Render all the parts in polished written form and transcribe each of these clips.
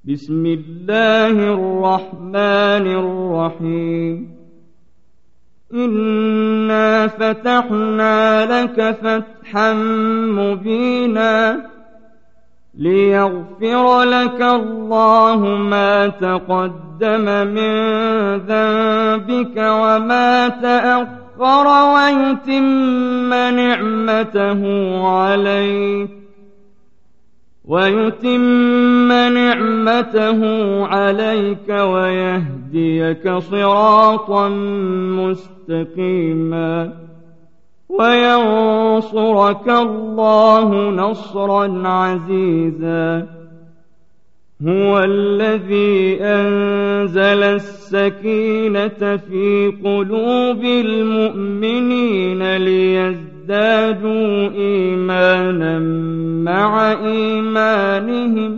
بسم الله الرحمن الرحيم إنا فتحنا لك فتحا مبينا ليغفر لك الله ما تقدم من ذنبك وما تأخر ويتم نعمته عليك ويهديك صراطا مستقيما وينصرك الله نصرا عزيزا هو الذي أنزل السكينة في قلوب المؤمنين ليزدادوا إيمانا مع إيمانهم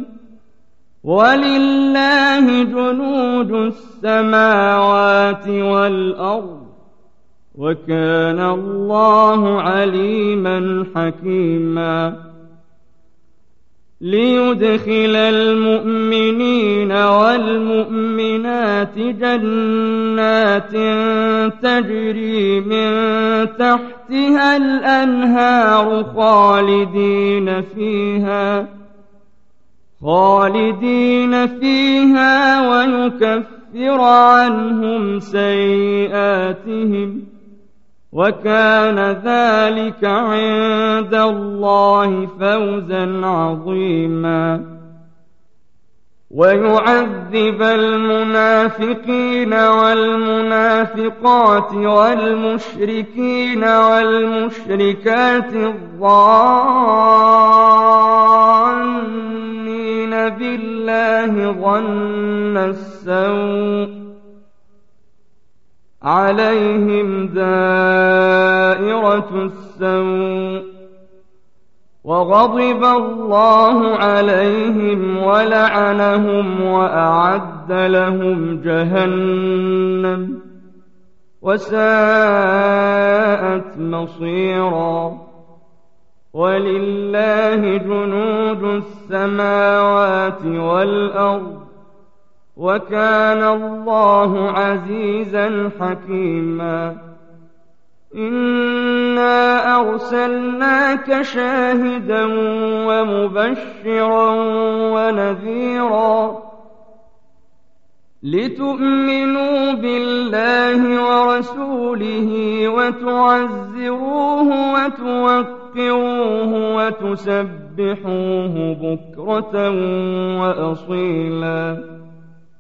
ولله جنود السماوات والأرض وكان الله عليما حكيما ليدخل المؤمنين والمؤمنات جنات تجري من تحتها الأنهار خالدين فيها ويكفر عنهم سيئاتهم وكان ذلك عند الله فوزا عظيما ويعذب المنافقين والمنافقات والمشركين والمشركات الظانين بالله ظن السوء عليهم دائرة السوء وغضب الله عليهم ولعنهم وأعد لهم جهنم وساءت مصيرا ولله جنود السماوات والأرض وكان الله عزيزا حكيما إنا أرسلناك شاهدا ومبشرا ونذيرا لتؤمنوا بالله ورسوله وتعزروه وتوقروه وتسبحوه بكرة وأصيلا